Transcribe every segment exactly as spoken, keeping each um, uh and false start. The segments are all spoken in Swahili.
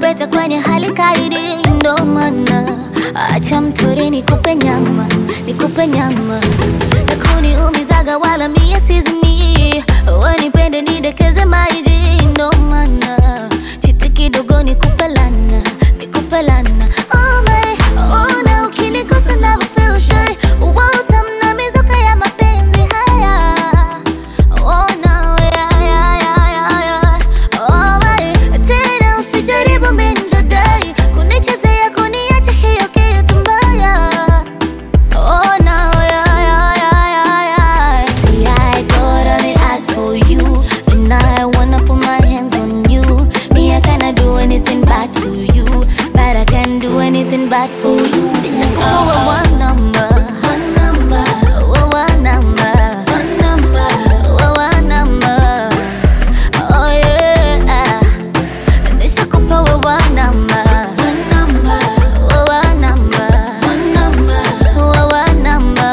pepeta kwenye hali kaidi, ndo maana acha mtori nikupe nyama, nikupe nyama. Na kuniumizaga wala mie sizimi, wanipende nidekeze maiji, ndo maana chiti kidogo nikupe lana, nikupe lana. Oh my, oh na ukinikosa never feel shy, utamna mizuka ya mapenzi haya. Oh no, yeah, yeah, yeah, yeah, yeah. Oh my, tena usijaribu minjadai kunichezea kuniacha hiyo kitu mbaya. Oh no, yeah, yeah, yeah, yeah, yeah. See, I got only ask for you, and I wanna put my hands on you. Me, I cannot do anything bad to you, but I can do anything bad for you. Nishakupa uh, one number, one number, one number, one number, one number. Oh yeah, nishakupa one number, one number, one number, one number, one number.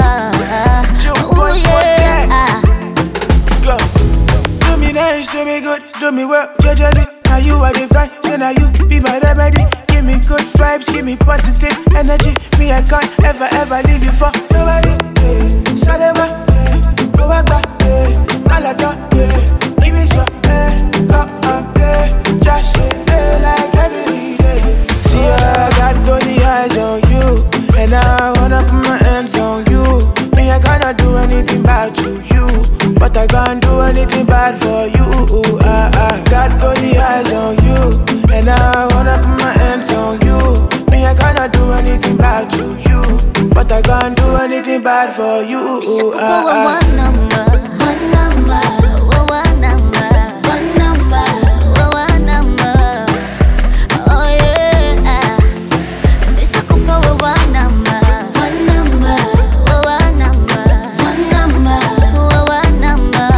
Oh yeah. Go. Do me nice, do me good, do me well, judgely. Now you are divine, so now you be my remedy. Give me good vibes, give me positive energy. Me, I can't ever, ever leave you for nobody. Yeah. Saleva, yeah. Go back, back, yeah. Alada, yeah. Give me some, yeah. Come and play. Just shit, like every day. See, I got only eyes on you, and I wanna put my hands on you. Me, I cannot do anything bad to you, but I can't do anything bad for you. I, I got only eyes on you, and I wanna put my hands on you. Me, I cannot do anything bad to you, but I can't do anything bad for you. Nishakupa I, I, one number, one number, one number, one number, one number. Oh yeah, nishakupa one number, one number, one number, one number, one number.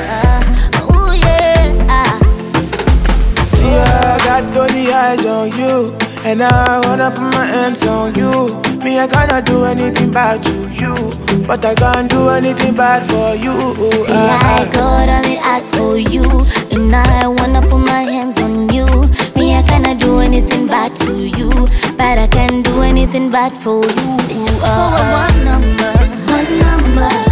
Oh yeah. see, I got only eyes on you, and I wanna put my hands on you. Me, I cannot do anything bad to you, but I can't do anything bad for you. See, I got only ask for you, and I wanna put my hands on you. Me, I cannot do anything bad to you, but I can do anything bad for you. Uh, one number, one number.